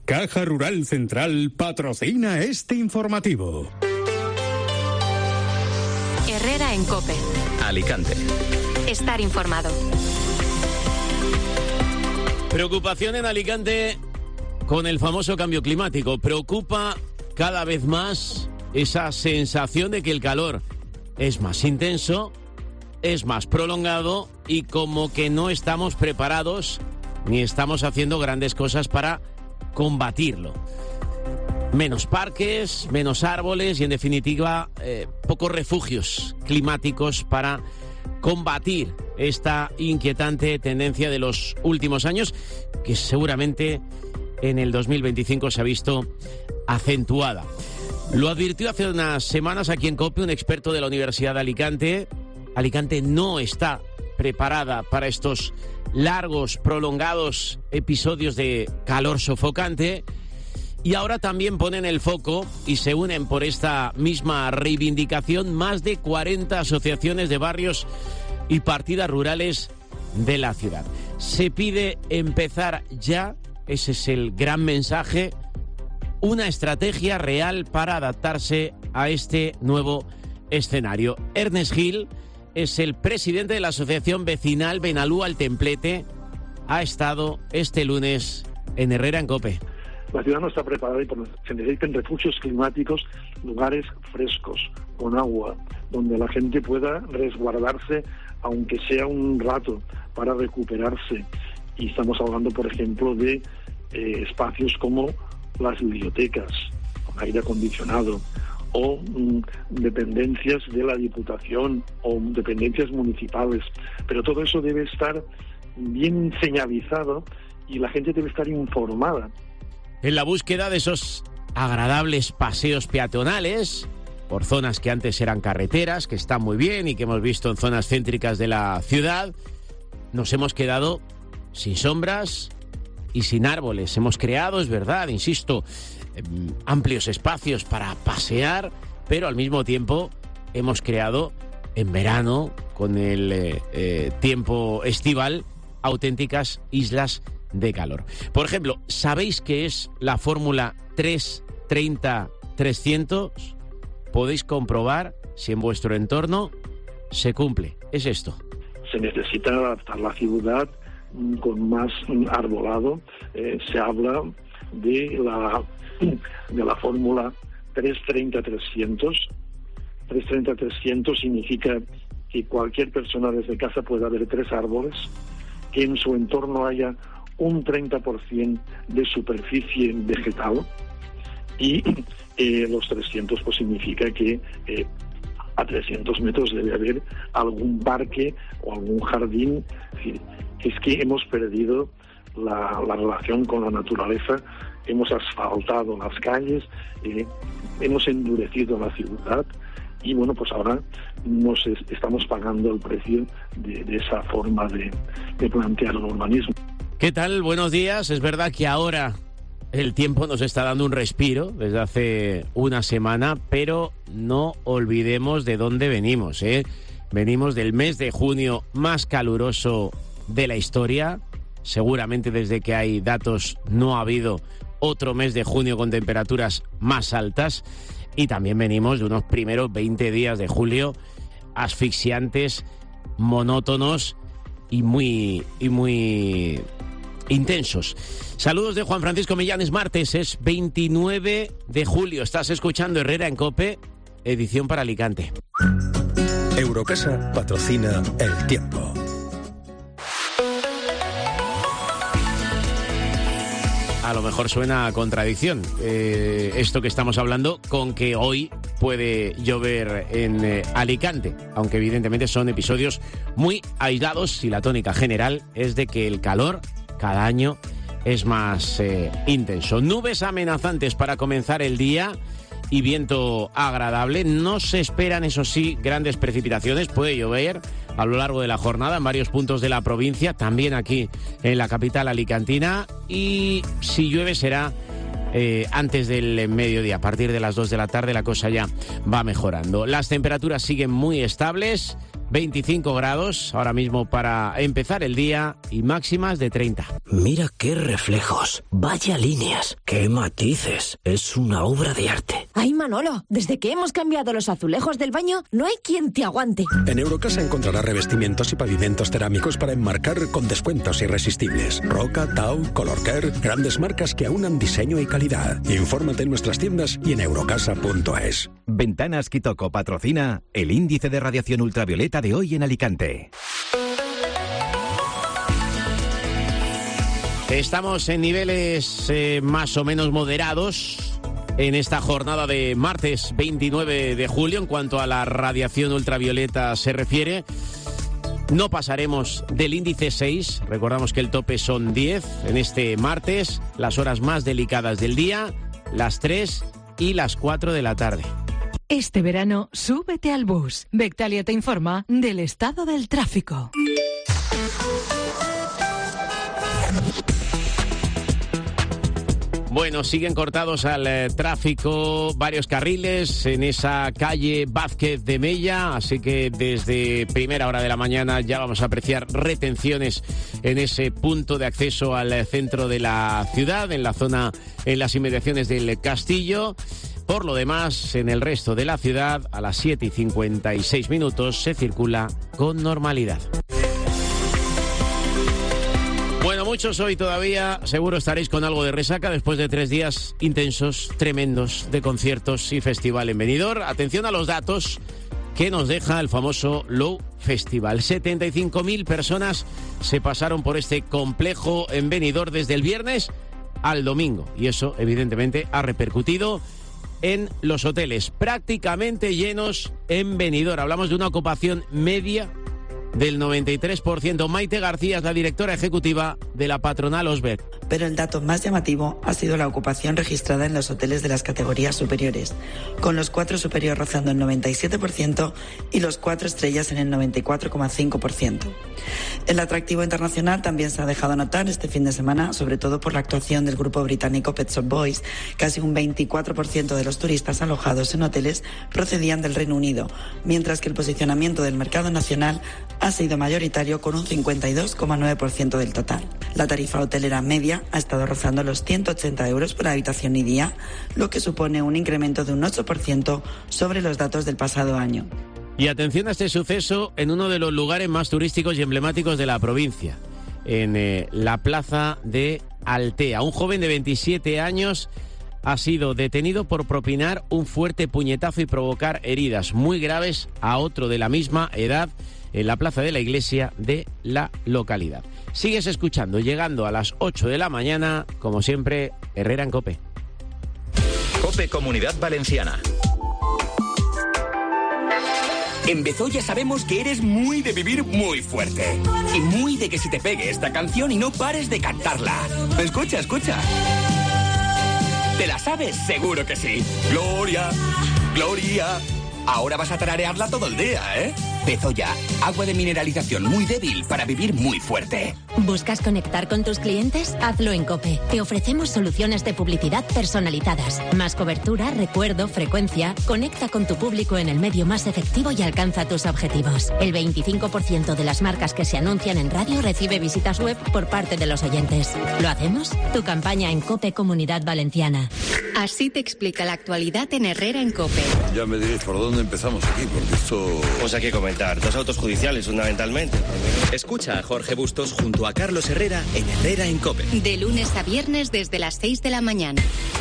Caja Rural Central patrocina este informativo. Herrera en COPE. Alicante. Estar informado. Preocupación en Alicante con el famoso cambio climático. Preocupa cada vez más esa sensación de que el calor es más intenso, es más prolongado y como que no estamos preparados ni estamos haciendo grandes cosas para combatirlo. Menos parques, menos árboles y en definitiva pocos refugios climáticos para combatir esta inquietante tendencia de los últimos años que seguramente en el 2025 se ha visto acentuada. Lo advirtió hace unas semanas aquí en COPE un experto de la Universidad de Alicante. Alicante no está preparada para estos largos, prolongados episodios de calor sofocante. Y ahora también ponen el foco y se unen por esta misma reivindicación más de 40 asociaciones de barrios y partidas rurales de la ciudad. Se pide empezar ya, ese es el gran mensaje, una estrategia real para adaptarse a este nuevo escenario. Ernest Gil es el presidente de la Asociación Vecinal Benalú al Templete. Ha estado este lunes en Herrera en COPE. La ciudad no está preparada y se necesitan refugios climáticos, lugares frescos, con agua, donde la gente pueda resguardarse, aunque sea un rato, para recuperarse. Y estamos hablando, por ejemplo, de espacios como las bibliotecas, con aire acondicionado, o dependencias de la Diputación, o dependencias municipales. Pero todo eso debe estar bien señalizado y la gente debe estar informada. En la búsqueda de esos agradables paseos peatonales por zonas que antes eran carreteras, que están muy bien y que hemos visto en zonas céntricas de la ciudad, nos hemos quedado sin sombras y sin árboles. Hemos creado, es verdad, insisto, amplios espacios para pasear, pero al mismo tiempo hemos creado en verano, con el tiempo estival, auténticas islas de calor. Por ejemplo, ¿sabéis qué es la fórmula 3-30-300? Podéis comprobar si en vuestro entorno se cumple. Es esto. Se necesita adaptar la ciudad con más arbolado. Se habla de la fórmula 3-30-300. 3-30-300 significa que cualquier persona desde casa pueda ver 3 árboles, que en su entorno haya un 30% de superficie vegetal y los 300 pues significa que a 300 metros debe haber algún parque o algún jardín. Es que hemos perdido la relación con la naturaleza, hemos asfaltado las calles, hemos endurecido la ciudad y bueno, pues ahora nos estamos pagando el precio de esa forma de plantear el urbanismo. ¿Qué tal? Buenos días. Es verdad que ahora el tiempo nos está dando un respiro desde hace una semana, pero no olvidemos de dónde venimos, ¿eh? Venimos del mes de junio más caluroso de la historia. Seguramente desde que hay datos no ha habido otro mes de junio con temperaturas más altas. Y también venimos de unos primeros 20 días de julio asfixiantes, monótonos y muy intensos. Saludos de Juan Francisco Millán. Es martes, es 29 de julio. Estás escuchando Herrera en COPE, edición para Alicante. Eurocasa patrocina El Tiempo. A lo mejor suena a contradicción esto que estamos hablando con que hoy puede llover en Alicante, aunque evidentemente son episodios muy aislados y la tónica general es de que el calor cada año es más intenso. Nubes amenazantes para comenzar el día y viento agradable. No se esperan, eso sí, grandes precipitaciones. Puede llover a lo largo de la jornada en varios puntos de la provincia, también aquí en la capital alicantina. Y si llueve será antes del mediodía. A partir de las 2 de la tarde la cosa ya va mejorando. Las temperaturas siguen muy estables. 25 grados ahora mismo para empezar el día y máximas de 30. Mira qué reflejos, vaya líneas, qué matices. Es una obra de arte. Ay, Manolo, desde que hemos cambiado los azulejos del baño, no hay quien te aguante. En Eurocasa encontrarás revestimientos y pavimentos cerámicos para enmarcar con descuentos irresistibles. Roca, Tau, Colorcare, grandes marcas que aunan diseño y calidad. Infórmate en nuestras tiendas y en eurocasa.es. Ventanas Kitoko patrocina el índice de radiación ultravioleta de hoy en Alicante. Estamos en niveles más o menos moderados en esta jornada de martes 29 de julio en cuanto a la radiación ultravioleta se refiere. No pasaremos del índice 6, recordamos que el tope son 10 en este martes, las horas más delicadas del día, las 3 y las 4 de la tarde. Este verano, súbete al bus. Bectalia te informa del estado del tráfico. Bueno, siguen cortados al tráfico varios carriles en esa calle Vázquez de Mella, así que desde primera hora de la mañana ya vamos a apreciar retenciones en ese punto de acceso al centro de la ciudad, en la zona, en las inmediaciones del Castillo. Por lo demás, en el resto de la ciudad, a las 7:56 se circula con normalidad. Bueno, muchos hoy todavía seguro estaréis con algo de resaca después de 3 días intensos, tremendos, de conciertos y festival en Benidorm. Atención a los datos que nos deja el famoso Low Festival. 75.000 personas se pasaron por este complejo en Benidorm desde el viernes al domingo. Y eso, evidentemente, ha repercutido en los hoteles, prácticamente llenos en Benidorm. Hablamos de una ocupación media del 93%. Maite García es la directora ejecutiva de la patronal Osberg. Pero el dato más llamativo ha sido la ocupación registrada en los hoteles de las categorías superiores, con los 4 superiores rozando el 97% y los 4 estrellas en el 94,5%. El atractivo internacional también se ha dejado notar este fin de semana, sobre todo por la actuación del grupo británico Pet Shop Boys. Casi un 24% de los turistas alojados en hoteles procedían del Reino Unido, mientras que el posicionamiento del mercado nacional ha sido mayoritario con un 52,9% del total. La tarifa hotelera media ha estado rozando los 180 euros por habitación y día, lo que supone un incremento de un 8% sobre los datos del pasado año. Y atención a este suceso en uno de los lugares más turísticos y emblemáticos de la provincia, en la plaza de Altea. Un joven de 27 años ha sido detenido por propinar un fuerte puñetazo y provocar heridas muy graves a otro de la misma edad en la plaza de la iglesia de la localidad. Sigues escuchando, llegando a las 8 de la mañana, como siempre, Herrera en COPE. COPE Comunidad Valenciana. En Bezoya sabemos que eres muy de vivir muy fuerte. Y muy de que se te pegue esta canción y no pares de cantarla. Escucha, escucha. ¿Te la sabes? Seguro que sí. Gloria, Gloria. Ahora vas a tararearla todo el día, ¿eh? Bezoya, agua de mineralización muy débil para vivir muy fuerte. ¿Buscas conectar con tus clientes? Hazlo en COPE. Te ofrecemos soluciones de publicidad personalizadas. Más cobertura, recuerdo, frecuencia. Conecta con tu público en el medio más efectivo y alcanza tus objetivos. El 25% de las marcas que se anuncian en radio recibe visitas web por parte de los oyentes. ¿Lo hacemos? Tu campaña en COPE Comunidad Valenciana. Así te explica la actualidad en Herrera en COPE. Ya me diréis por dónde empezamos aquí, porque esto... Pues hay que comentar. 2 autos judiciales, fundamentalmente. Escucha a Jorge Bustos junto a Carlos Herrera en Herrera en COPE. De lunes a viernes desde las 6 de la mañana.